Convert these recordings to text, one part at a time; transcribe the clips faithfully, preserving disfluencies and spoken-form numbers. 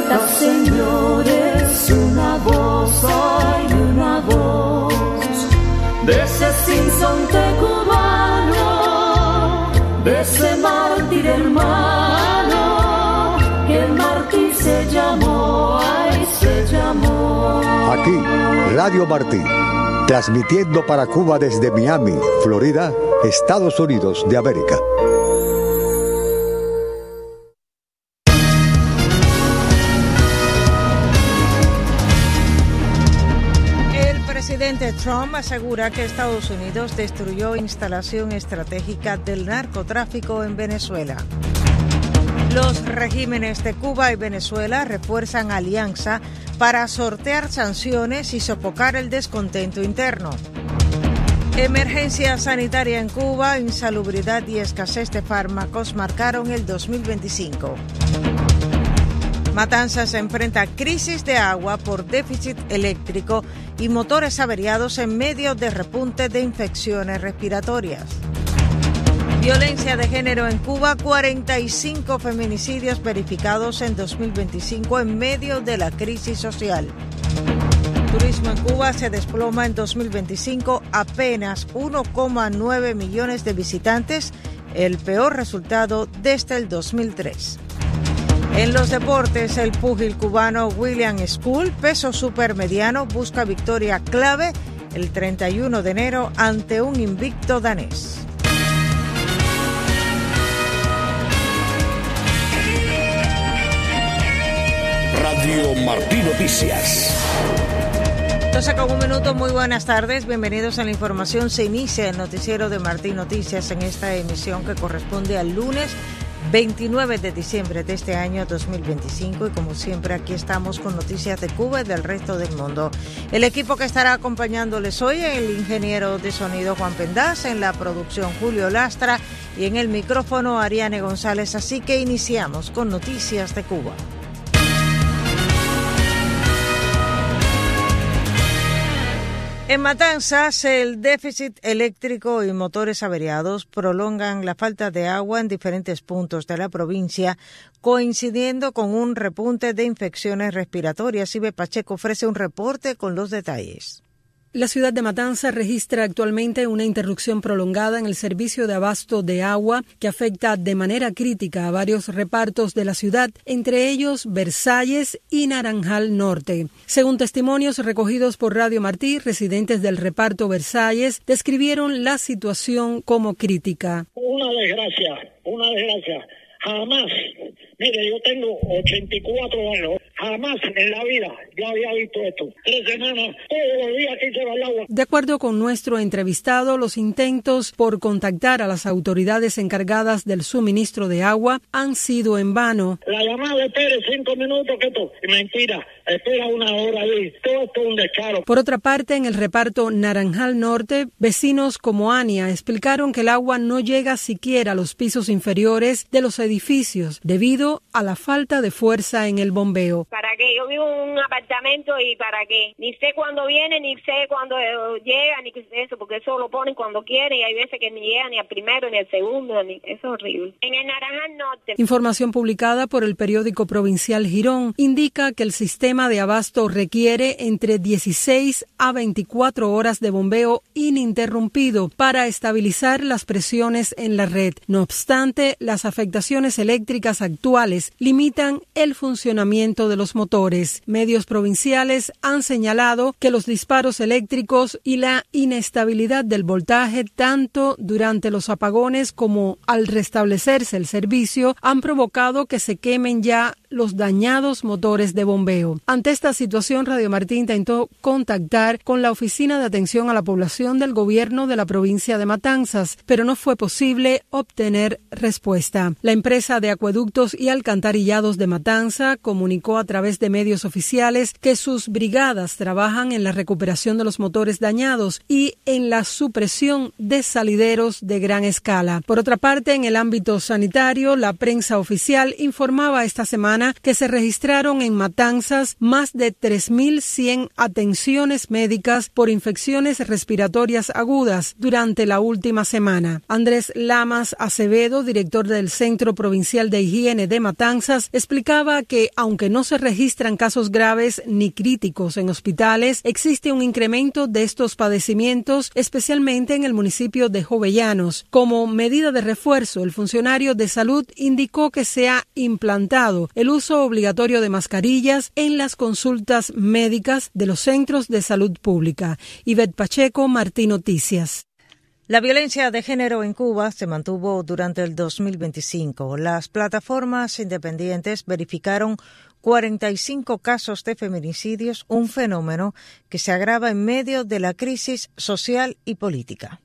cuenta, señores, una voz, hay una voz de ese sinsonte cubano, de ese mártir hermano, que el mártir se llamó, ay, se llamó. Aquí, Radio Martí, transmitiendo para Cuba desde Miami, Florida, Estados Unidos de América. El presidente Trump asegura que Estados Unidos destruyó instalación estratégica del narcotráfico en Venezuela. Los regímenes de Cuba y Venezuela refuerzan alianza para sortear sanciones y sofocar el descontento interno. Emergencia sanitaria en Cuba, insalubridad y escasez de fármacos marcaron el dos mil veinticinco. Matanzas se enfrenta a crisis de agua por déficit eléctrico y motores averiados en medio de repunte de infecciones respiratorias. Violencia de género en Cuba, cuarenta y cinco feminicidios verificados en dos mil veinticinco en medio de la crisis social. Turismo en Cuba se desploma en dos mil veinticinco, apenas uno coma nueve millones de visitantes, el peor resultado desde el dos mil tres. En los deportes, el púgil cubano William School, peso supermediano, busca victoria clave el treinta y uno de enero ante un invicto danés. Radio Martí Noticias. doce con un minuto, muy buenas tardes, bienvenidos a la información. Se inicia el noticiero de Martí Noticias en esta emisión que corresponde al lunes veintinueve de diciembre de este año dos mil veinticinco, y como siempre aquí estamos con noticias de Cuba y del resto del mundo. El equipo que estará acompañándoles hoy, el ingeniero de sonido Juan Pendaz, en la producción Julio Lastra y en el micrófono Ariane González, así que iniciamos con noticias de Cuba. En Matanzas, el déficit eléctrico y motores averiados prolongan la falta de agua en diferentes puntos de la provincia, coincidiendo con un repunte de infecciones respiratorias. Ibe Pacheco ofrece un reporte con los detalles. La ciudad de Matanzas registra actualmente una interrupción prolongada en el servicio de abasto de agua que afecta de manera crítica a varios repartos de la ciudad, entre ellos Versalles y Naranjal Norte. Según testimonios recogidos por Radio Martí, residentes del reparto Versalles describieron la situación como crítica. Una desgracia, una desgracia. Jamás, mire, yo tengo ochenta y cuatro años, jamás en la vida yo había visto esto. Tres semanas, todos los días aquí se va el agua. De acuerdo con nuestro entrevistado, los intentos por contactar a las autoridades encargadas del suministro de agua han sido en vano. La llamada, espere cinco minutos, que esto, mentira, espera una hora ahí, todo esto es un descaro. Por otra parte, en el reparto Naranjal Norte, vecinos como Ania explicaron que el agua no llega siquiera a los pisos inferiores de los edificios edificios debido a la falta de fuerza en el bombeo. ¿Para qué? Yo vivo en un apartamento y ¿para qué? Ni sé cuándo viene, ni sé cuándo llega, ni eso, porque eso lo ponen cuando quieren y hay veces que ni llega ni al primero ni al segundo, ni eso es horrible. En el Naranjal Norte. Información publicada por el periódico provincial Girón indica que el sistema de abasto requiere entre dieciséis a veinticuatro horas de bombeo ininterrumpido para estabilizar las presiones en la red. No obstante, las afectaciones eléctricas actuales limitan el funcionamiento de los motores. Medios provinciales han señalado que los disparos eléctricos y la inestabilidad del voltaje, tanto durante los apagones como al restablecerse el servicio, han provocado que se quemen ya los dañados motores de bombeo. Ante esta situación, Radio Martí intentó contactar con la Oficina de Atención a la Población del Gobierno de la provincia de Matanzas, pero no fue posible obtener respuesta. La empresa de acueductos y alcantarillados de Matanza comunicó a través de medios oficiales que sus brigadas trabajan en la recuperación de los motores dañados y en la supresión de salideros de gran escala. Por otra parte, en el ámbito sanitario, la prensa oficial informaba esta semana semana que se registraron en Matanzas más de tres mil cien atenciones médicas por infecciones respiratorias agudas durante la última semana. Andrés Lamas Acevedo, director del Centro Provincial de Higiene de Matanzas, explicaba que aunque no se registran casos graves ni críticos en hospitales, existe un incremento de estos padecimientos, especialmente en el municipio de Jovellanos. Como medida de refuerzo, el funcionario de salud indicó que se ha implantado el uso obligatorio de mascarillas en las consultas médicas de los centros de salud pública. Ivette Pacheco, Martín Noticias. La violencia de género en Cuba se mantuvo durante el dos mil veinticinco. Las plataformas independientes verificaron cuarenta y cinco casos de feminicidios, un fenómeno que se agrava en medio de la crisis social y política.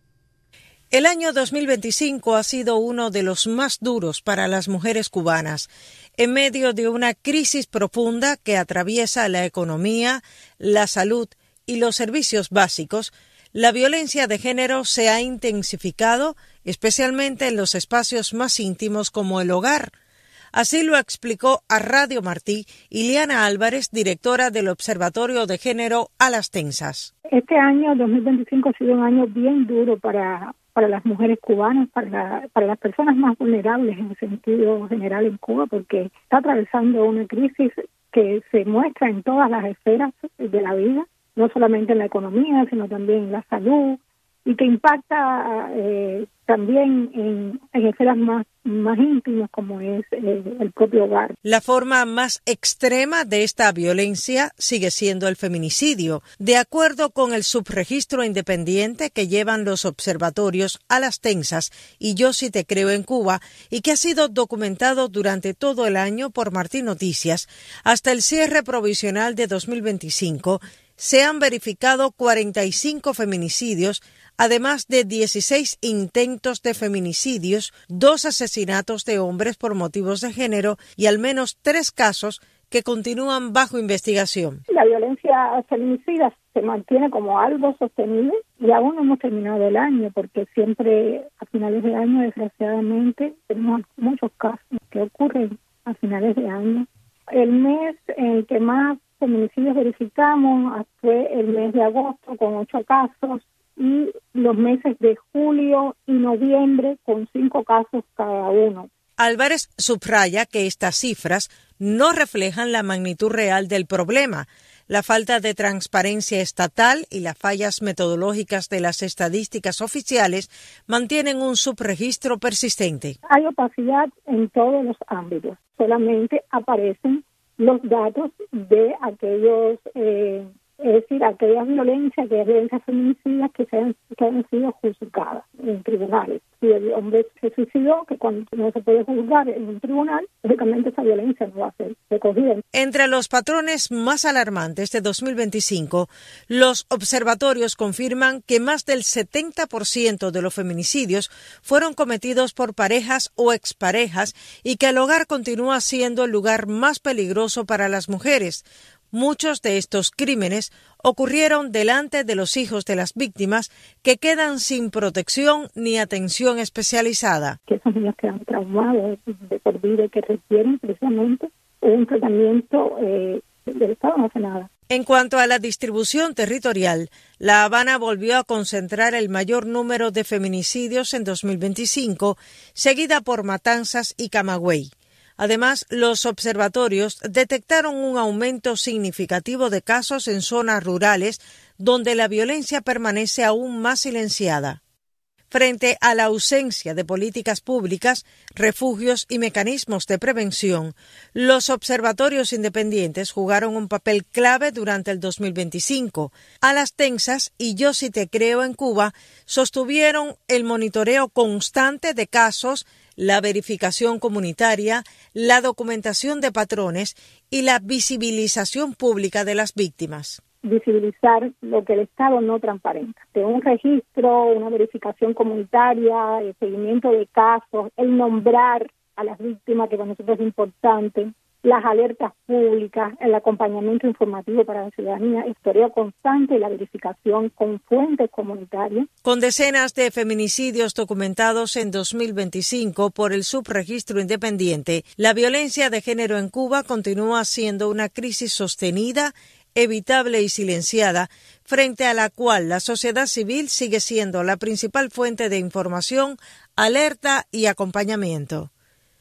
El año dos mil veinticinco ha sido uno de los más duros para las mujeres cubanas, en medio de una crisis profunda que atraviesa la economía, la salud y los servicios básicos. La violencia de género se ha intensificado, especialmente en los espacios más íntimos como el hogar. Así lo explicó a Radio Martí Iliana Álvarez, directora del Observatorio de Género a las Tensas. Este año, dos mil veinticinco, ha sido un año bien duro para, para las mujeres cubanas, para, la, para las personas más vulnerables en el sentido general en Cuba, porque está atravesando una crisis que se muestra en todas las esferas de la vida, no solamente en la economía, sino también en la salud, y que impacta eh, también en, en esferas más, más íntimas como es eh, el propio hogar. La forma más extrema de esta violencia sigue siendo el feminicidio, de acuerdo con el subregistro independiente que llevan los observatorios a las Tensas y Yo sí te creo en Cuba, y que ha sido documentado durante todo el año por Martín Noticias. Hasta el cierre provisional de dos mil veinticinco, se han verificado cuarenta y cinco feminicidios, además de dieciséis intentos de feminicidios, dos asesinatos de hombres por motivos de género y al menos tres casos que continúan bajo investigación. La violencia feminicida se mantiene como algo sostenible y aún no hemos terminado el año, porque siempre a finales de año, desgraciadamente, tenemos muchos casos que ocurren a finales de año. El mes en el que más feminicidios verificamos fue el mes de agosto con ocho casos y los meses de julio y noviembre con cinco casos cada uno. Álvarez subraya que estas cifras no reflejan la magnitud real del problema. La falta de transparencia estatal y las fallas metodológicas de las estadísticas oficiales mantienen un subregistro persistente. Hay opacidad en todos los ámbitos. Solamente aparecen los datos de aquellos, eh, es decir, aquellas violencias, aquellas violencias feminicidas que, se han, que han sido juzgadas en tribunales. Si el hombre se suicidó, que cuando no se puede juzgar en un tribunal, lógicamente esa violencia no va a ser recogida. Entre los patrones más alarmantes de dos mil veinticinco, los observatorios confirman que más del setenta por ciento de los feminicidios fueron cometidos por parejas o exparejas y que el hogar continúa siendo el lugar más peligroso para las mujeres. Muchos de estos crímenes ocurrieron delante de los hijos de las víctimas, que quedan sin protección ni atención especializada. Que esos niños quedan traumados de por vida y que requieren precisamente un tratamiento eh, del Estado, no hace nada. En cuanto a la distribución territorial, La Habana volvió a concentrar el mayor número de feminicidios en dos mil veinticinco, seguida por Matanzas y Camagüey. Además, los observatorios detectaron un aumento significativo de casos en zonas rurales donde la violencia permanece aún más silenciada. Frente a la ausencia de políticas públicas, refugios y mecanismos de prevención, los observatorios independientes jugaron un papel clave durante el dos mil veinticinco. A las Tensas y Yo sí te creo en Cuba sostuvieron el monitoreo constante de casos, la verificación comunitaria, la documentación de patrones y la visibilización pública de las víctimas. Visibilizar lo que el Estado no transparenta. De un registro, una verificación comunitaria, el seguimiento de casos, el nombrar a las víctimas, que para nosotros es importante, las alertas públicas, el acompañamiento informativo para la ciudadanía, historia constante y la verificación con fuentes comunitarias. Con decenas de feminicidios documentados en dos mil veinticinco por el Subregistro Independiente, la violencia de género en Cuba continúa siendo una crisis sostenida, evitable y silenciada, frente a la cual la sociedad civil sigue siendo la principal fuente de información, alerta y acompañamiento.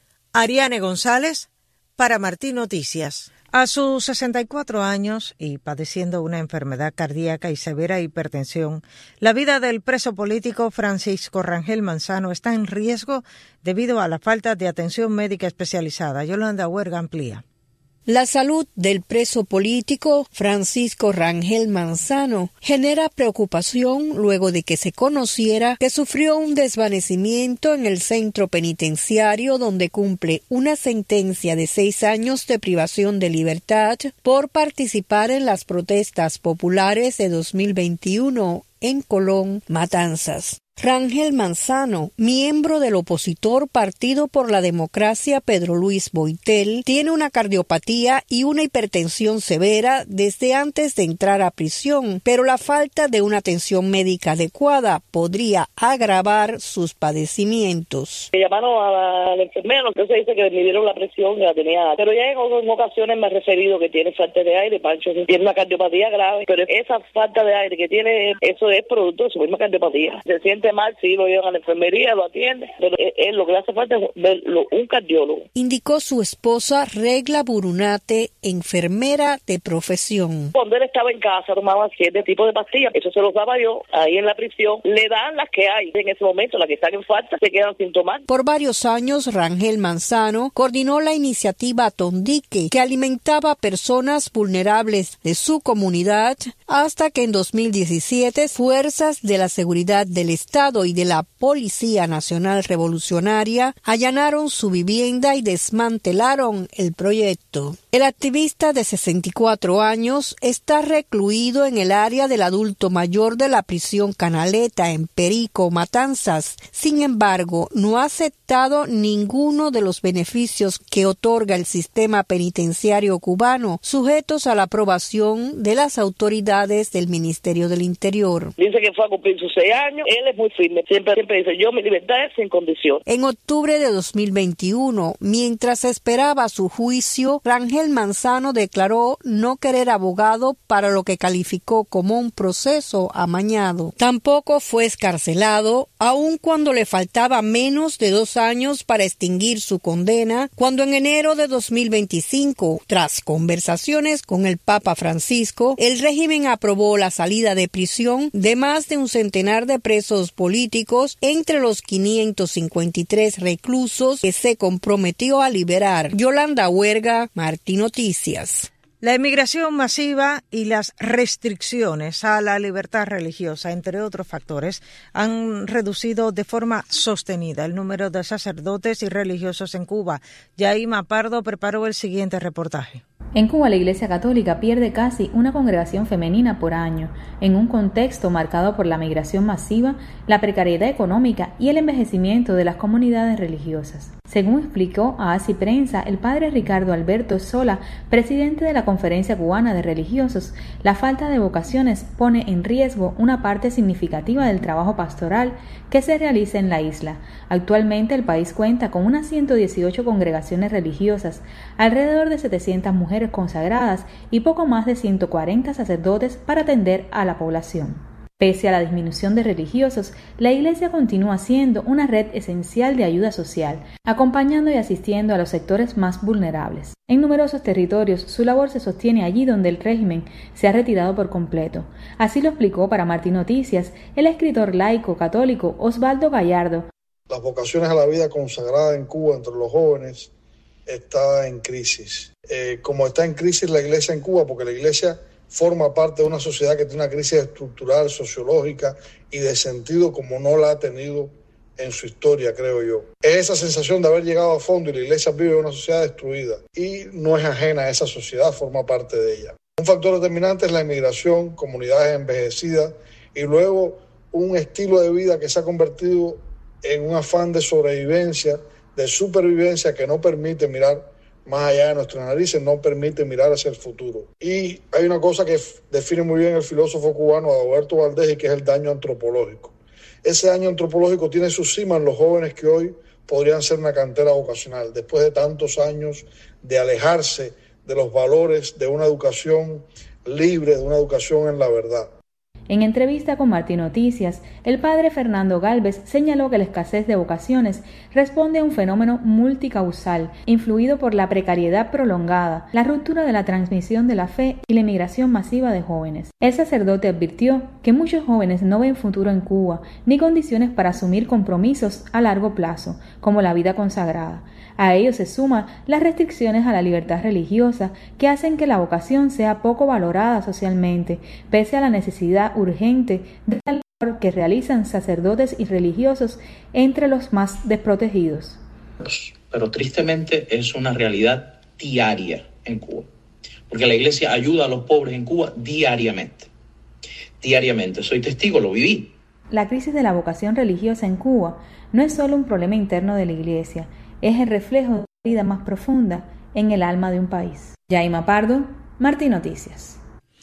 Ariane González, para Martín Noticias. A sus sesenta y cuatro años y padeciendo una enfermedad cardíaca y severa hipertensión, la vida del preso político Francisco Rangel Manzano está en riesgo debido a la falta de atención médica especializada. Yolanda Huerga amplía. La salud del preso político Francisco Rangel Manzano genera preocupación luego de que se conociera que sufrió un desvanecimiento en el centro penitenciario donde cumple una sentencia de seis años de privación de libertad por participar en las protestas populares de dos mil veintiuno en Colón, Matanzas. Rangel Manzano, miembro del opositor Partido por la Democracia Pedro Luis Boitel, tiene una cardiopatía y una hipertensión severa desde antes de entrar a prisión, pero la falta de una atención médica adecuada podría agravar sus padecimientos. Me llamaron a la, a la enfermera, entonces dice que me dieron la presión que la tenía, pero ya en, en ocasiones me ha referido que tiene falta de aire, Pancho, tiene una cardiopatía grave, pero esa falta de aire que tiene, eso es producto de su misma cardiopatía. Se siente mal, sí, lo llevan a la enfermería, lo atiende, pero él lo que le hace falta es verlo, un cardiólogo. Indicó su esposa Regla Burunate, enfermera de profesión. Cuando él estaba en casa tomaba siete tipos de pastillas, eso se los daba yo, ahí en la prisión, le dan las que hay, en ese momento las que están en falta se quedan sin tomar. Por varios años Rangel Manzano coordinó la iniciativa Tondique, que alimentaba a personas vulnerables de su comunidad, hasta que en dos mil diecisiete fuerzas de la seguridad del Estado y de la Policía Nacional Revolucionaria allanaron su vivienda y desmantelaron el proyecto. El activista de sesenta y cuatro años está recluido en el área del adulto mayor de la prisión Canaleta en Perico, Matanzas. Sin embargo, no ha aceptado ninguno de los beneficios que otorga el sistema penitenciario cubano, sujetos a la aprobación de las autoridades del Ministerio del Interior. Dice que fue a cumplir sus seis años, él es muy firme, siempre, siempre dice, yo mi libertad es sin condición. En octubre de dos mil veintiuno, mientras esperaba su juicio, Rangel Manzano declaró no querer abogado para lo que calificó como un proceso amañado. Tampoco fue excarcelado, aun cuando le faltaba menos de dos años para extinguir su condena, cuando en enero de dos mil veinticinco, tras conversaciones con el Papa Francisco, el régimen aprobó la salida de prisión de más de un centenar de presos políticos entre los quinientos cincuenta y tres reclusos que se comprometió a liberar. Yolanda Huerga, Martín Noticias. La emigración masiva y las restricciones a la libertad religiosa, entre otros factores, han reducido de forma sostenida el número de sacerdotes y religiosos en Cuba. Yaima Pardo preparó el siguiente reportaje. En Cuba, la Iglesia Católica pierde casi una congregación femenina por año, en un contexto marcado por la migración masiva, la precariedad económica y el envejecimiento de las comunidades religiosas. Según explicó a Así Prensa el padre Ricardo Alberto Sola, presidente de la Conferencia Cubana de Religiosos, la falta de vocaciones pone en riesgo una parte significativa del trabajo pastoral que se realiza en la isla. Actualmente el país cuenta con unas ciento dieciocho congregaciones religiosas, alrededor de setecientas mujeres consagradas y poco más de ciento cuarenta sacerdotes para atender a la población. Pese a la disminución de religiosos, la Iglesia continúa siendo una red esencial de ayuda social, acompañando y asistiendo a los sectores más vulnerables. En numerosos territorios, su labor se sostiene allí donde el régimen se ha retirado por completo. Así lo explicó para Martín Noticias el escritor laico católico Osvaldo Gallardo. Las vocaciones a la vida consagrada en Cuba entre los jóvenes está en crisis. Eh, como está en crisis la Iglesia en Cuba, porque la Iglesia forma parte de una sociedad que tiene una crisis estructural, sociológica y de sentido como no la ha tenido en su historia, creo yo. Es esa sensación de haber llegado a fondo y la Iglesia vive en una sociedad destruida y no es ajena a esa sociedad, forma parte de ella. Un factor determinante es la inmigración, comunidades envejecidas y luego un estilo de vida que se ha convertido en un afán de sobrevivencia, de supervivencia que no permite mirar más allá de nuestras narices, no permite mirar hacia el futuro. Y hay una cosa que define muy bien el filósofo cubano Adalberto Valdés, y que es el daño antropológico. Ese daño antropológico tiene su cima en los jóvenes que hoy podrían ser una cantera vocacional, después de tantos años de alejarse de los valores de una educación libre, de una educación en la verdad. En entrevista con Martín Noticias, el padre Fernando Gálvez señaló que la escasez de vocaciones responde a un fenómeno multicausal, influido por la precariedad prolongada, la ruptura de la transmisión de la fe y la emigración masiva de jóvenes. El sacerdote advirtió que muchos jóvenes no ven futuro en Cuba, ni condiciones para asumir compromisos a largo plazo, como la vida consagrada. A ello se suman las restricciones a la libertad religiosa que hacen que la vocación sea poco valorada socialmente, pese a la necesidad urgente de la labor que realizan sacerdotes y religiosos entre los más desprotegidos. Pero tristemente es una realidad diaria en Cuba, porque la Iglesia ayuda a los pobres en Cuba diariamente. Diariamente, soy testigo, lo viví. La crisis de la vocación religiosa en Cuba no es solo un problema interno de la Iglesia, es el reflejo de la vida más profunda en el alma de un país. Yaima Pardo, Martín Noticias.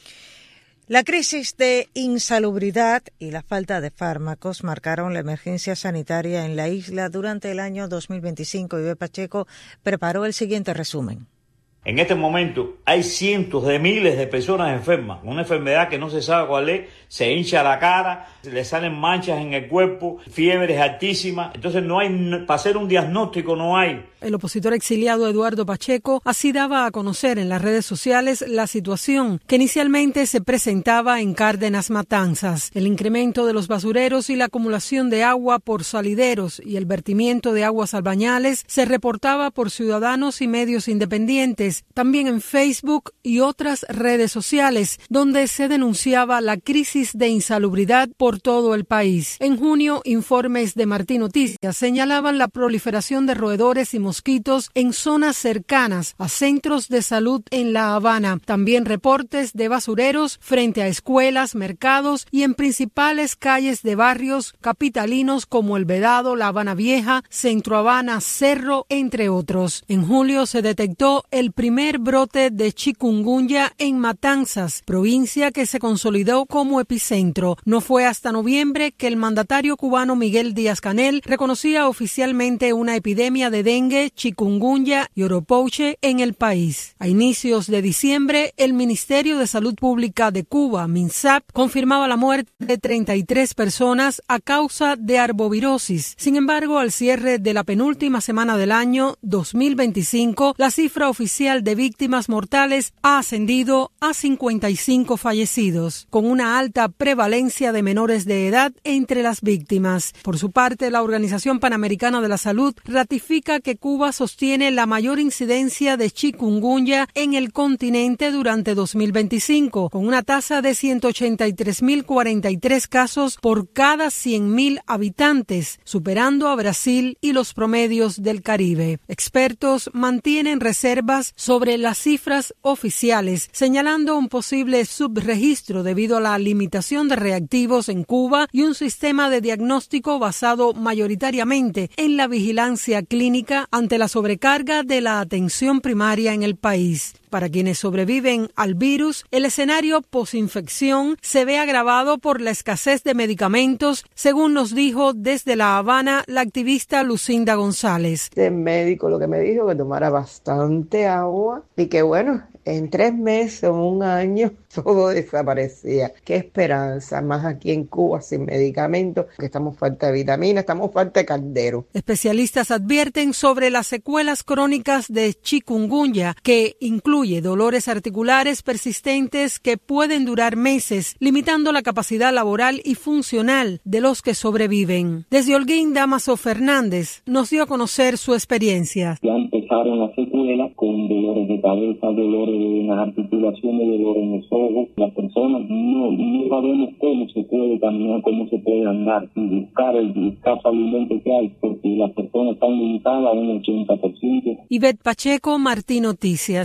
La crisis de insalubridad y la falta de fármacos marcaron la emergencia sanitaria en la isla durante el año dos mil veinticinco. Ivette Pacheco preparó el siguiente resumen. En este momento hay cientos de miles de personas enfermas, una enfermedad que no se sabe cuál es, se hincha la cara, le salen manchas en el cuerpo, fiebres altísimas, entonces no hay, para hacer un diagnóstico no hay. El opositor exiliado Eduardo Pacheco así daba a conocer en las redes sociales la situación que inicialmente se presentaba en Cárdenas Matanzas. El incremento de los basureros y la acumulación de agua por salideros y el vertimiento de aguas albañales se reportaba por ciudadanos y medios independientes, también en Facebook y otras redes sociales, donde se denunciaba la crisis de insalubridad por todo el país. En junio, informes de Martín Noticias señalaban la proliferación de roedores y mosquitos en zonas cercanas a centros de salud en La Habana. También reportes de basureros frente a escuelas, mercados y en principales calles de barrios capitalinos como El Vedado, La Habana Vieja, Centro Habana, Cerro, entre otros. En julio se detectó el primer brote de chikungunya en Matanzas, provincia que se consolidó como epicentro. No fue hasta noviembre que el mandatario cubano Miguel Díaz-Canel reconocía oficialmente una epidemia de dengue, chikungunya y oropouche en el país. A inicios de diciembre, el Ministerio de Salud Pública de Cuba, MINSAP, confirmaba la muerte de treinta y tres personas a causa de arbovirosis. Sin embargo, al cierre de la penúltima semana del año dos mil veinticinco, la cifra oficial de víctimas mortales ha ascendido a cincuenta y cinco fallecidos, con una alta prevalencia de menores de edad entre las víctimas. Por su parte, la Organización Panamericana de la Salud ratifica que Cuba sostiene la mayor incidencia de chikungunya en el continente durante dos mil veinticinco, con una tasa de ciento ochenta y tres mil cuarenta y tres casos por cada cien mil habitantes, superando a Brasil y los promedios del Caribe. Expertos mantienen reservas sobre las cifras oficiales, señalando un posible subregistro debido a la limitación de reactivos en Cuba y un sistema de diagnóstico basado mayoritariamente en la vigilancia clínica ante la sobrecarga de la atención primaria en el país. Para quienes sobreviven al virus, el escenario posinfección se ve agravado por la escasez de medicamentos, según nos dijo desde La Habana la activista Lucinda González. El médico lo que me dijo que tomara bastante agua y que bueno, en tres meses o un año todo desaparecía. Qué esperanza, más aquí en Cuba sin medicamentos, que estamos falta de vitaminas, estamos falta de caldero. Especialistas advierten sobre las secuelas crónicas de chikungunya, que incluye dolores articulares persistentes que pueden durar meses, limitando la capacidad laboral y funcional de los que sobreviven. Desde Holguín, Damaso Fernández nos dio a conocer su experiencia. Ya empezaron las secuelas con dolores de cabeza, dolores en las articulaciones, dolores en los ojos. Las personas no, no sabemos cómo se puede caminar, cómo se puede andar y buscar el escaso alimento que hay, porque las personas están limitadas a un ochenta por ciento. Ivette Pacheco, Martín Noticias.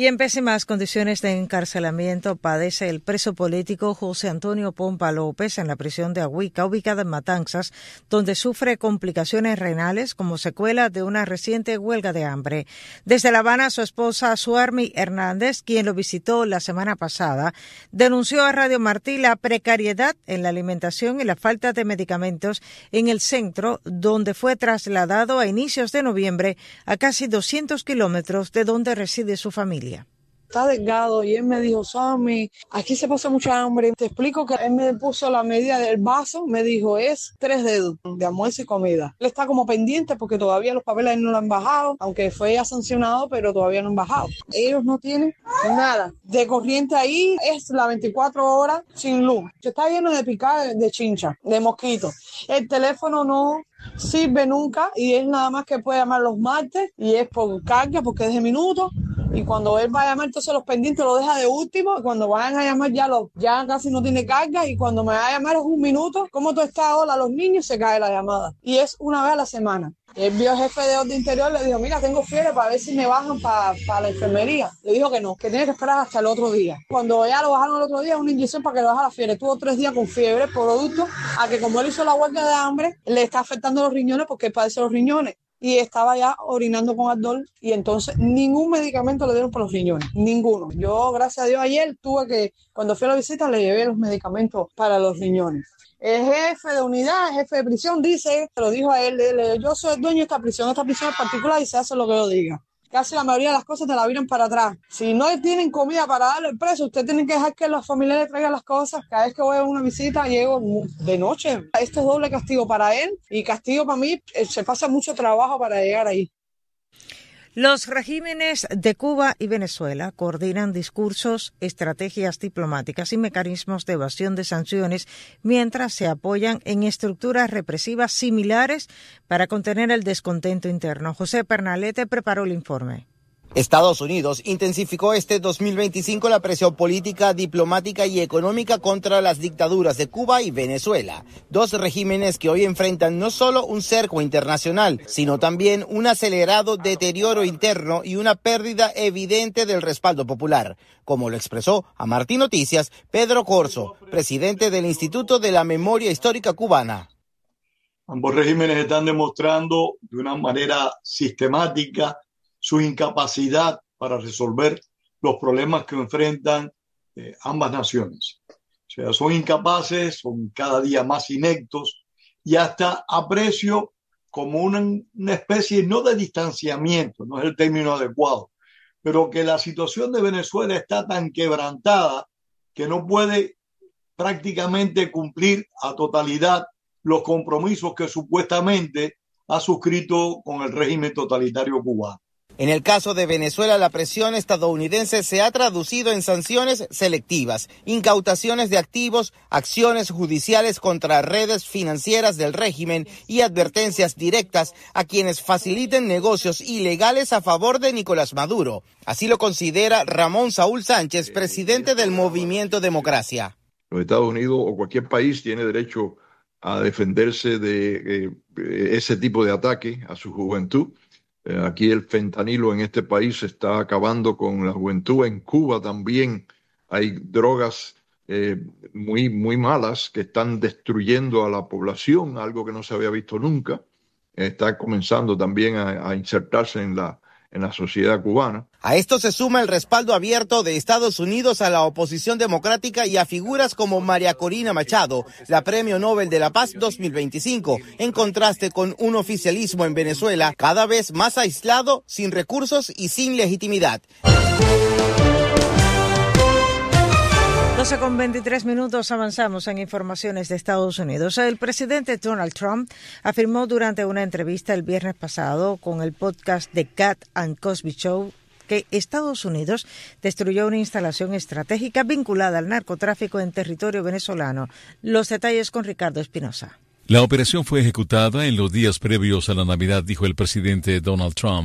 Y en pésimas condiciones de encarcelamiento padece el preso político José Antonio Pompa López en la prisión de Agüica, ubicada en Matanzas, donde sufre complicaciones renales como secuela de una reciente huelga de hambre. Desde La Habana, su esposa Suarmi Hernández, quien lo visitó la semana pasada, denunció a Radio Martí la precariedad en la alimentación y la falta de medicamentos en el centro, donde fue trasladado a inicios de noviembre a casi doscientos kilómetros de donde reside su familia. Está delgado y él me dijo, Sammy, aquí se pasa mucha hambre. Te explico que él me puso la medida del vaso, me dijo, es tres dedos de almuerzo y comida. Él está como pendiente porque todavía los papeles no lo han bajado, aunque fue ya sancionado, pero todavía no han bajado. Ellos no tienen nada. De corriente ahí es las veinticuatro horas sin luz. Está lleno de picadas de chincha, de mosquitos. El teléfono no sirve nunca y es nada más que puede llamar los martes y es por carga porque es de minutos. Y cuando él va a llamar, entonces los pendientes lo deja de último. Y cuando vayan a llamar, ya, lo, ya casi no tiene carga. Y cuando me va a llamar es un minuto. ¿Cómo tú estás? Hola, los niños, se cae la llamada. Y es una vez a la semana. El biojefe de orden interior le dijo, mira, tengo fiebre para ver si me bajan para pa la enfermería. Le dijo que no, que tiene que esperar hasta el otro día. Cuando ya lo bajaron el otro día, una inyección para que le baje la fiebre. Tuvo tres días con fiebre, producto a que como él hizo la huelga de hambre, le está afectando los riñones porque él padece los riñones. Y estaba ya orinando con ardor y entonces ningún medicamento le dieron para los riñones, ninguno. Yo, gracias a Dios, ayer tuve que, cuando fui a la visita, le llevé los medicamentos para los riñones. El jefe de unidad, el jefe de prisión, dice, se lo dijo a él, él, yo soy el dueño de esta prisión, esta prisión es particular y se hace lo que yo diga. Casi la mayoría de las cosas te la viran para atrás. Si no tienen comida para darle al preso, usted tiene que dejar que los familiares traigan las cosas. Cada vez que voy a una visita, llego de noche. Esto es doble castigo para él y castigo para mí. Se pasa mucho trabajo para llegar ahí. Los regímenes de Cuba y Venezuela coordinan discursos, estrategias diplomáticas y mecanismos de evasión de sanciones mientras se apoyan en estructuras represivas similares para contener el descontento interno. José Pernalete preparó el informe. Estados Unidos intensificó este dos mil veinticinco la presión política, diplomática y económica contra las dictaduras de Cuba y Venezuela, dos regímenes que hoy enfrentan no solo un cerco internacional, sino también un acelerado deterioro interno y una pérdida evidente del respaldo popular, como lo expresó a Martí Noticias Pedro Corso, presidente del Instituto de la Memoria Histórica Cubana. Ambos regímenes están demostrando de una manera sistemática su incapacidad para resolver los problemas que enfrentan eh, ambas naciones. O sea, son incapaces, son cada día más ineptos y hasta aprecio como una, una especie, no de distanciamiento, no es el término adecuado, pero que la situación de Venezuela está tan quebrantada que no puede prácticamente cumplir a totalidad los compromisos que supuestamente ha suscrito con el régimen totalitario cubano. En el caso de Venezuela, la presión estadounidense se ha traducido en sanciones selectivas, incautaciones de activos, acciones judiciales contra redes financieras del régimen y advertencias directas a quienes faciliten negocios ilegales a favor de Nicolás Maduro. Así lo considera Ramón Saúl Sánchez, presidente del Movimiento Democracia. Los Estados Unidos o cualquier país tiene derecho a defenderse de eh, ese tipo de ataque a su juventud. Aquí el fentanilo en este país está acabando con la juventud. En Cuba también hay drogas eh, muy, muy malas que están destruyendo a la población, algo que no se había visto nunca. Está comenzando también a, a insertarse en la, en la sociedad cubana. A esto se suma el respaldo abierto de Estados Unidos a la oposición democrática y a figuras como María Corina Machado, la Premio Nobel de la Paz dos mil veinticinco, en contraste con un oficialismo en Venezuela cada vez más aislado, sin recursos y sin legitimidad. doce con veintitrés minutos, avanzamos en informaciones de Estados Unidos. El presidente Donald Trump afirmó durante una entrevista el viernes pasado con el podcast The Cat and Cosby Show que Estados Unidos destruyó una instalación estratégica vinculada al narcotráfico en territorio venezolano. Los detalles con Ricardo Espinosa. La operación fue ejecutada en los días previos a la Navidad, dijo el presidente Donald Trump,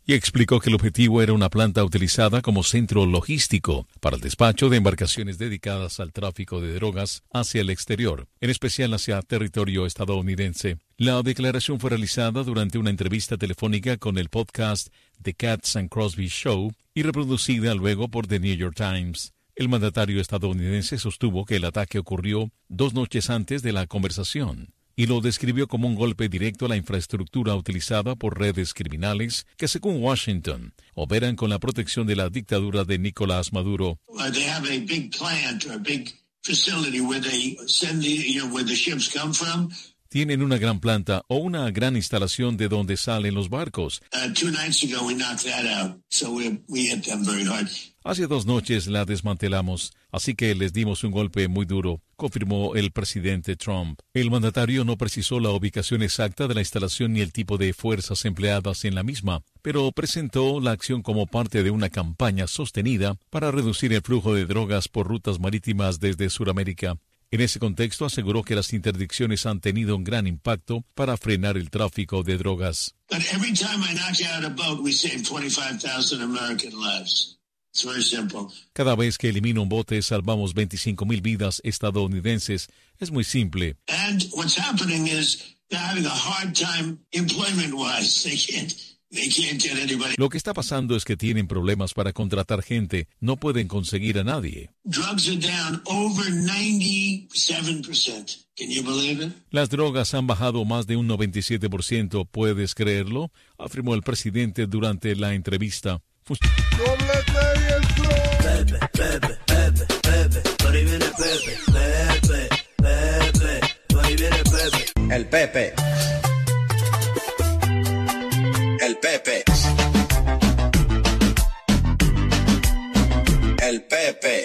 y explicó que el objetivo era una planta utilizada como centro logístico para el despacho de embarcaciones dedicadas al tráfico de drogas hacia el exterior, en especial hacia territorio estadounidense. La declaración fue realizada durante una entrevista telefónica con el podcast The Katz and Crosby Show y reproducida luego por The New York Times. El mandatario estadounidense sostuvo que el ataque ocurrió dos noches antes de la conversación y lo describió como un golpe directo a la infraestructura utilizada por redes criminales que, según Washington, operan con la protección de la dictadura de Nicolás Maduro. Uh, they have a big plant or a big facility where they send the, you know, where the ships come from. Tienen una gran planta o una gran instalación de donde salen los barcos. Uh, two nights ago we knocked that out, so we, we hit them very hard. Hace dos noches la desmantelamos, así que les dimos un golpe muy duro, confirmó el presidente Trump. El mandatario no precisó la ubicación exacta de la instalación ni el tipo de fuerzas empleadas en la misma, pero presentó la acción como parte de una campaña sostenida para reducir el flujo de drogas por rutas marítimas desde Sudamérica. En ese contexto aseguró que las interdicciones han tenido un gran impacto para frenar el tráfico de drogas. But every time I knock out a boat, we save twenty-five thousand American lives. It's very simple. Cada vez que elimino un bote, salvamos veinticinco mil vidas estadounidenses. Es muy simple. And what's happening is they're having a hard time employment-wise. They can't, they can't get anybody. Lo que está pasando es que tienen problemas para contratar gente. No pueden conseguir a nadie. Drugs are down over ninety-seven percent. Can you believe it? Las drogas han bajado más de un noventa y siete por ciento. ¿Puedes creerlo?, afirmó el presidente durante la entrevista. Doblete y el flow. Pepe, Pepe, Pepe, Pepe, por ahí viene Pepe, Pepe, Pepe, por ahí viene Pepe. El Pepe. El Pepe. El Pepe.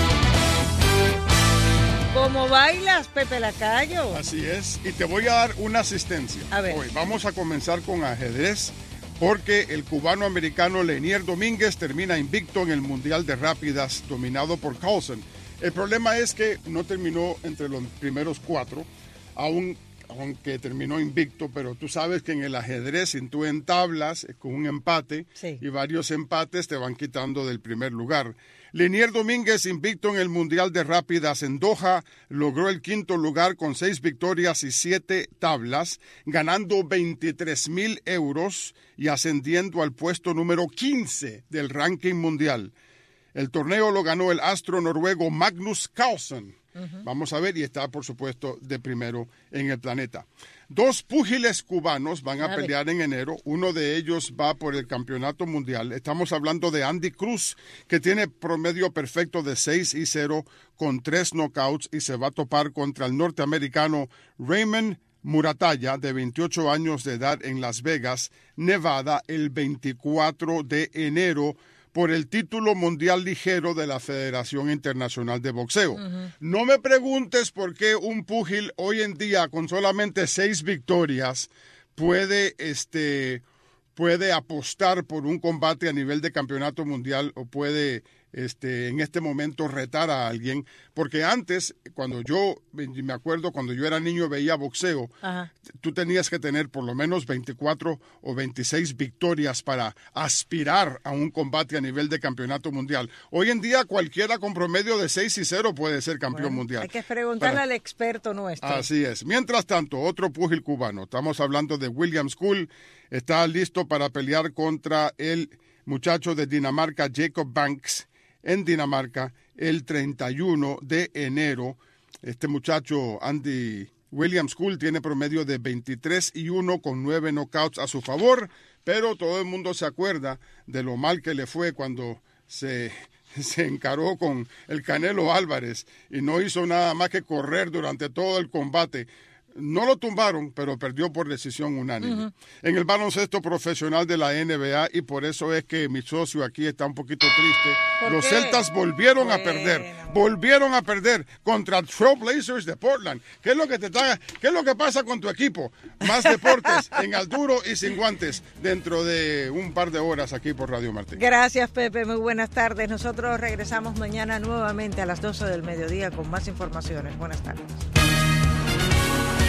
¿Cómo bailas, Pepe Lacayo? Así es, y te voy a dar una asistencia. A ver. Hoy vamos a comenzar con ajedrez, porque el cubano-americano Lenier Domínguez termina invicto en el Mundial de Rápidas, dominado por Carlsen. El problema es que no terminó entre los primeros cuatro, aún, aunque terminó invicto, pero tú sabes que en el ajedrez, si tú entablas con un empate, sí, y varios empates te van quitando del primer lugar. Lenier Domínguez, invicto en el Mundial de Rápidas en Doha, logró el quinto lugar con seis victorias y siete tablas, ganando veintitrés mil euros y ascendiendo al puesto número quince del ranking mundial. El torneo lo ganó el astro noruego Magnus Carlsen. Uh-huh. Vamos a ver, y está, por supuesto, de primero en el planeta. Dos púgiles cubanos van a, a pelear en enero. Uno de ellos va por el campeonato mundial. Estamos hablando de Andy Cruz, que tiene promedio perfecto de seis y cero con tres knockouts, y se va a topar contra el norteamericano Raymond Muratalla, de veintiocho años de edad, en Las Vegas, Nevada, el veinticuatro de enero, por el título mundial ligero de la Federación Internacional de Boxeo. Uh-huh. No me preguntes por qué un púgil hoy en día con solamente seis victorias puede, este, puede apostar por un combate a nivel de campeonato mundial o puede este, en este momento retar a alguien, porque antes, cuando yo, me acuerdo cuando yo era niño veía boxeo, ajá, tú tenías que tener por lo menos veinticuatro o veintiséis victorias para aspirar a un combate a nivel de campeonato mundial. Hoy en día cualquiera con promedio de seis y cero puede ser campeón bueno, mundial. Hay que preguntarle para... al experto nuestro. Así es. Mientras tanto, otro púgil cubano, estamos hablando de William School, está listo para pelear contra el muchacho de Dinamarca, Jacob Banks, en Dinamarca, el treinta y uno de enero. Este muchacho, Andy William School, tiene promedio de veintitrés y uno con nueve knockouts a su favor, pero todo el mundo se acuerda de lo mal que le fue cuando se, se encaró con el Canelo Álvarez y no hizo nada más que correr durante todo el combate. No lo tumbaron, pero perdió por decisión unánime. Uh-huh. En el baloncesto profesional de la N B A, y por eso es que mi socio aquí está un poquito triste, los qué? Celtas volvieron bueno. a perder, volvieron a perder contra Trail Blazers de Portland. ¿Qué es lo que te está, qué es lo que pasa con tu equipo? Más deportes en al duro y sin guantes dentro de un par de horas aquí por Radio Martín. Gracias, Pepe, muy buenas tardes. Nosotros regresamos mañana nuevamente a las doce del mediodía con más informaciones. Buenas tardes.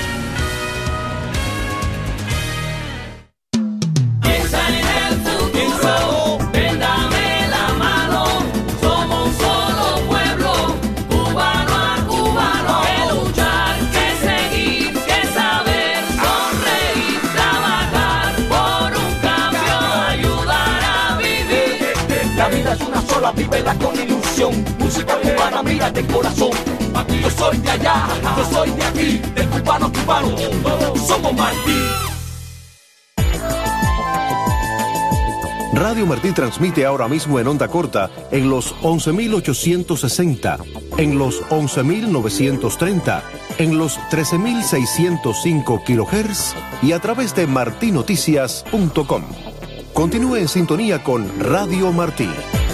Inside Health Food. cubana, mira de corazón. Papi, yo soy de allá, yo soy de aquí, del cubano cubano, somos Martí. Radio Martí transmite ahora mismo en onda corta en los once mil ochocientos sesenta, en los once mil novecientos treinta, en los trece mil seiscientos cinco kilohertz y a través de martinoticias punto com. Continúe en sintonía con Radio Martí.